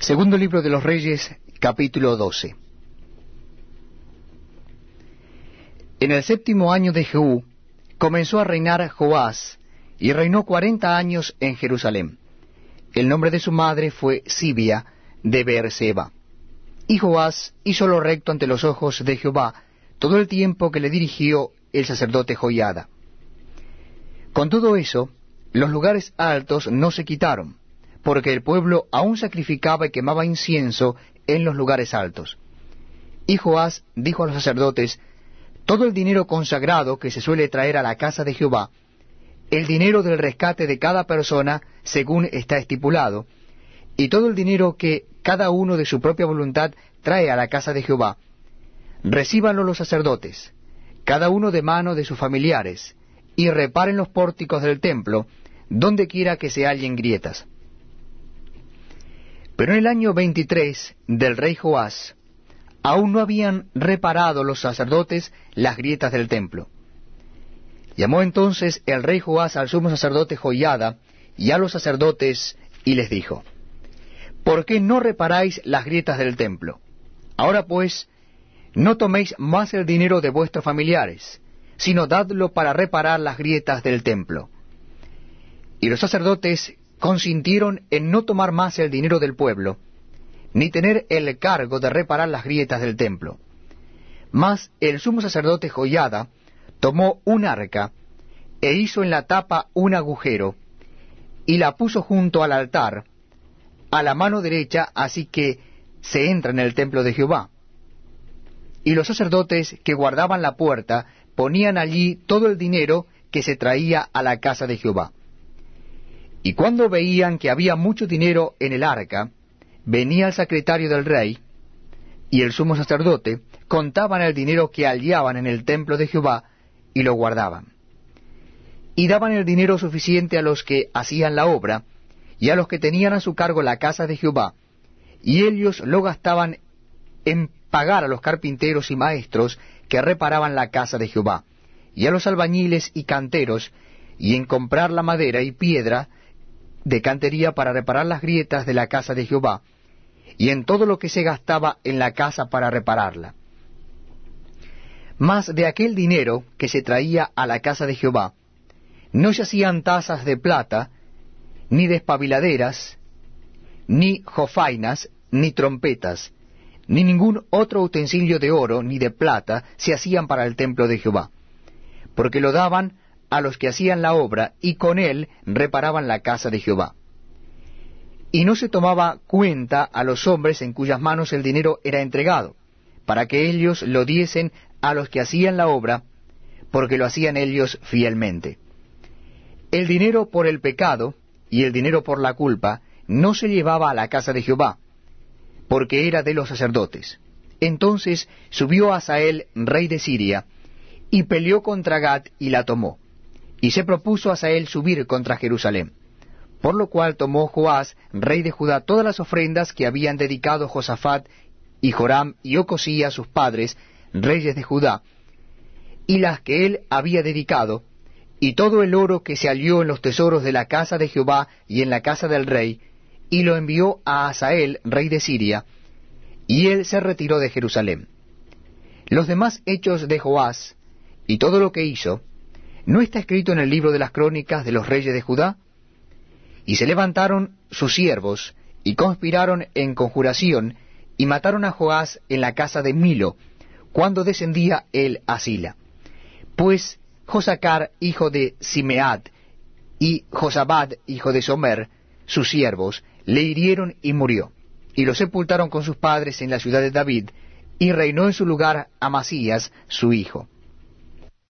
Segundo libro de los Reyes, capítulo 12. En el 7º año de Jehú, comenzó a reinar Joás, y reinó 40 años en Jerusalén. El nombre de su madre fue Sibia, de Beerseba. Y Joás hizo lo recto ante los ojos de Jehová todo el tiempo que le dirigió el sacerdote Joiada. Con todo eso, los lugares altos no se quitaron, porque el pueblo aún sacrificaba y quemaba incienso en los lugares altos. Y Joás dijo a los sacerdotes: todo el dinero consagrado que se suele traer a la casa de Jehová, el dinero del rescate de cada persona según está estipulado, y todo el dinero que cada uno de su propia voluntad trae a la casa de Jehová, recíbanlo los sacerdotes, cada uno de mano de sus familiares, y reparen los pórticos del templo, donde quiera que se hallen grietas. Pero en el año 23 del rey Joás, aún no habían reparado los sacerdotes las grietas del templo. Llamó entonces el rey Joás al sumo sacerdote Joiada y a los sacerdotes, y les dijo: ¿por qué no reparáis las grietas del templo? Ahora pues, no toméis más el dinero de vuestros familiares, sino dadlo para reparar las grietas del templo. Y los sacerdotes consintieron en no tomar más el dinero del pueblo, ni tener el cargo de reparar las grietas del templo. Mas el sumo sacerdote Joiada tomó un arca, e hizo en la tapa un agujero, y la puso junto al altar, a la mano derecha, así que se entra en el templo de Jehová. Y los sacerdotes que guardaban la puerta ponían allí todo el dinero que se traía a la casa de Jehová. Y cuando veían que había mucho dinero en el arca, venía el secretario del rey y el sumo sacerdote, contaban el dinero que hallaban en el templo de Jehová, y lo guardaban. Y daban el dinero suficiente a los que hacían la obra, y a los que tenían a su cargo la casa de Jehová, y ellos lo gastaban en pagar a los carpinteros y maestros que reparaban la casa de Jehová, y a los albañiles y canteros, y en comprar la madera y piedra de cantería para reparar las grietas de la casa de Jehová, y en todo lo que se gastaba en la casa para repararla. Mas de aquel dinero que se traía a la casa de Jehová, no se hacían tazas de plata, ni despabiladeras, ni jofainas, ni trompetas, ni ningún otro utensilio de oro ni de plata se hacían para el templo de Jehová, porque lo daban a los que hacían la obra, y con él reparaban la casa de Jehová. Y no se tomaba cuenta a los hombres en cuyas manos el dinero era entregado, para que ellos lo diesen a los que hacían la obra, porque lo hacían ellos fielmente. El dinero por el pecado y el dinero por la culpa no se llevaba a la casa de Jehová, porque era de los sacerdotes. Entonces subió Hazael, rey de Siria, y peleó contra Gat y la tomó. Y se propuso Hazael subir contra Jerusalén. Por lo cual tomó Joás, rey de Judá, todas las ofrendas que habían dedicado Josafat y Joram y Ocosías sus padres, reyes de Judá, y las que él había dedicado, y todo el oro que se halló en los tesoros de la casa de Jehová y en la casa del rey, y lo envió a Hazael, rey de Siria, y él se retiró de Jerusalén. Los demás hechos de Joás, y todo lo que hizo, ¿no está escrito en el libro de las crónicas de los reyes de Judá? Y se levantaron sus siervos, y conspiraron en conjuración, y mataron a Joás en la casa de Milo, cuando descendía él a Sila. Pues Josacar, hijo de Simeat, y Josabad, hijo de Somer, sus siervos, le hirieron y murió, y lo sepultaron con sus padres en la ciudad de David, y reinó en su lugar Amasías, su hijo.